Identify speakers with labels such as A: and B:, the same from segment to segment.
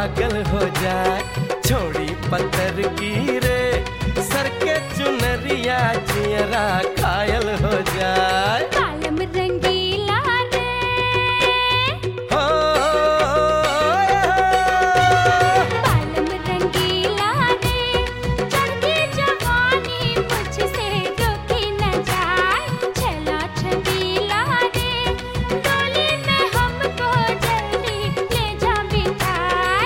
A: पागल हो जाए। छोड़ी पत्थर की रे सर के चुनरिया जियरा घायल हो जाए।
B: कालम रंगीला रे
A: हो
B: कालम रंगीला रे चढ़ती जवानी मुझसे रोकी न जाए। छला छबीला रे डोली में हमको जल्दी ले जा बिठाए।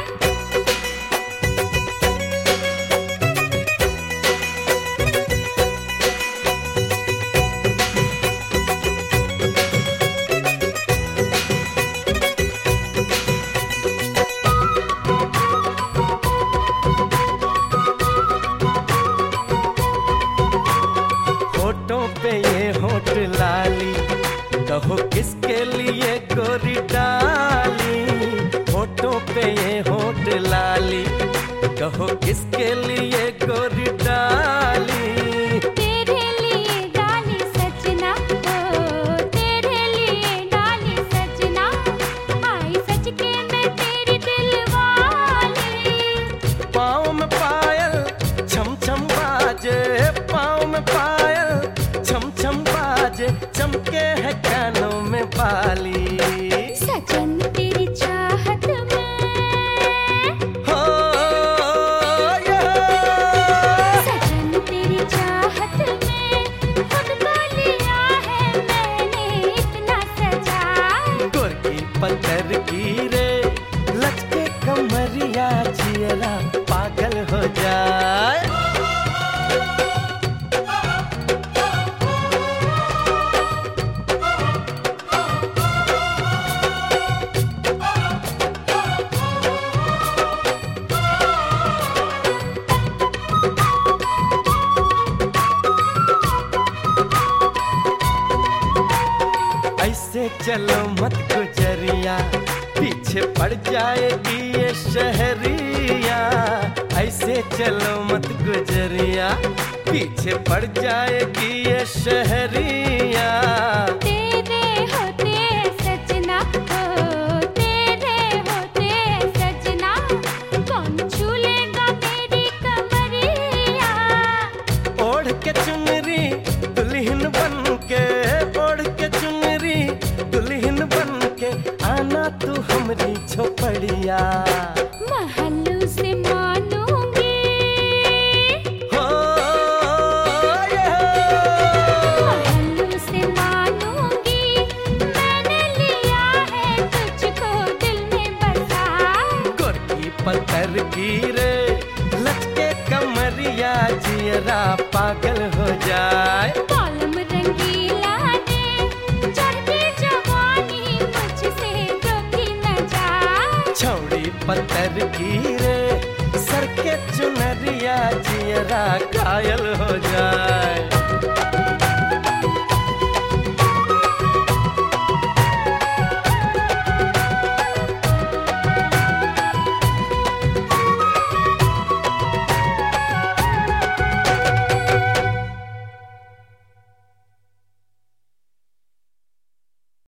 A: होठों पे ये होठ लाली कहो किसके लिए गोरी डाली। होठों पे ये होठ लाली कहो किसके लिए गोरी डाली।
B: तेरे लिए डाली सजना ओ तेरे लिए डाली सजना। आई सच के मैं तेरी दिलवाली।
A: पाँव में पायल छम छम बाजे, पाँव में पायल छम छम बाजे, चमके है कानों में बाली।
B: सजन तेरी चाहत में
A: हो ये
B: सजन तेरी चाहत में खुद को लिया है मैंने इतना सजा।
A: गोरकी पत्थर की रे लचके कमरिया जियरा पागल हो जाए। ऐसे चलो मत गुजरिया पीछे पड़ जाएगी ये शहरिया। ऐसे चलो मत गुजरिया पीछे पड़ जाएगी ये शहरिया।
B: तेरे होते सजना ओ तेरे होते सजना। कौन छू लेगा तेरी कमरिया।
A: ओढ़ के चुनरी दुल्हन बन के, ओढ़ के चुनरी दुल्हन बन के आना तू हमरी झोपड़िया।
B: महल से मानूंगी
A: हो ये
B: महल से मानूंगी। मैंने लिया है तुझको दिल में बसा।
A: गोरकी पत्थर की रे लचके कमरिया जियरा पागल